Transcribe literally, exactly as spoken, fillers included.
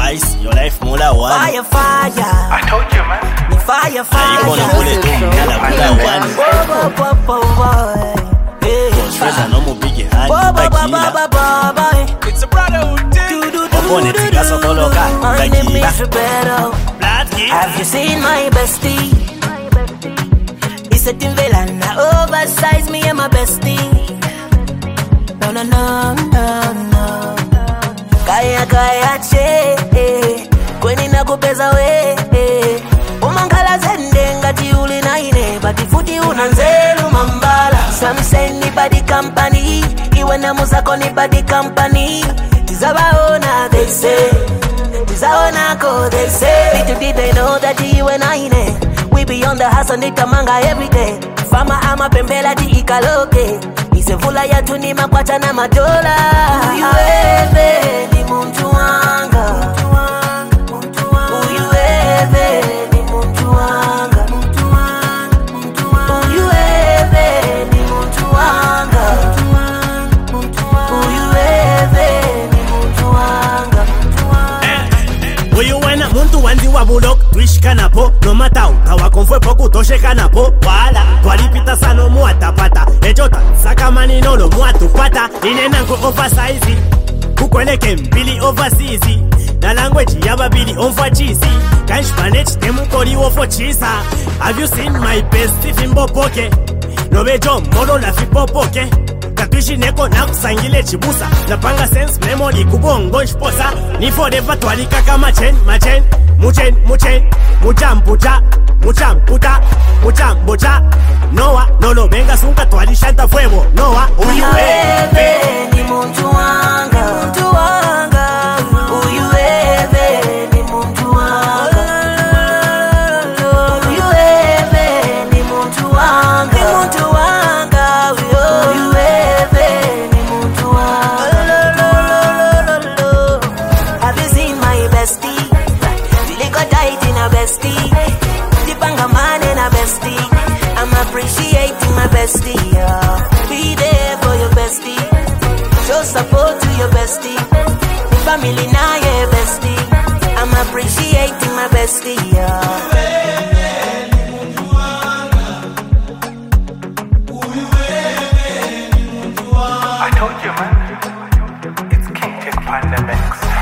Ice, your life mula one. Fire, fire. I told you, man. The fire, fire. I gonna pull it down, mula mula one. Boy, boy, boy, boy. Hey. Stress no more big hand. Boy, boy, boy, boy, boy, boy. It's a brotherhood thing. Do, do, do, Opone do, tika do, soko do. loka. My name is Roberto. Blood kid. Have you seen my bestie? It's a Timvelana, oversize me and my bestie. No, no, no, no, no. Kaya kaya che, kweni na kupeza we. Umangala zende ngati uli na ine, but ifuti unanzelu mambala. Some say ni body company, iwe na musako ni body company. Tizabaona they say, tizaona ko they say. Little did they know that you and I ne, we be on the hustle nitamanga every day. Fama ama pembela di ikaloke. Isevula ya tuni makwata na madola. Uyuebe ni muntu wanga. Uyuebe ni muntu wanga. Uyuebe ni muntu wanga. Uyuebe ni muntu wanga. Uyu wena muntu wanzi wa bulok twishikana po no matau kawa konfwe poku toshekana po wala twalipita sano muatapata ejota sakamani nolo muatupata inena nko oversize kukweleke mbili overseas na language yababili onfwa chisi kansh manage temukoli wofo chisa. Have you seen my best fimbo poke nobejo molo la fipopoke Katushi neko na kusangile chibusa napanga sense memory kubongo nshposa ni forever twalika kama chen machen muchen muchen muchampucha muchamputa muchambocha noa nolo benga sunka twalishanta fuego noa uyuebe ni muntu wanga muntu wanga uyuebe ni muntu wanga uyuebe ni muntu wanga ni muntu wanga uyuebe ni muntu wanga. Have you seen my bestie? Really got tight in a bestie. Dipanga man in a bestie. I'm appreciating my bestie, yeah. Be there for your bestie. Show support to your bestie. Family now, yeah, bestie. I'm appreciating my bestie, yeah. I told you, man. It's King Kid Pandemics.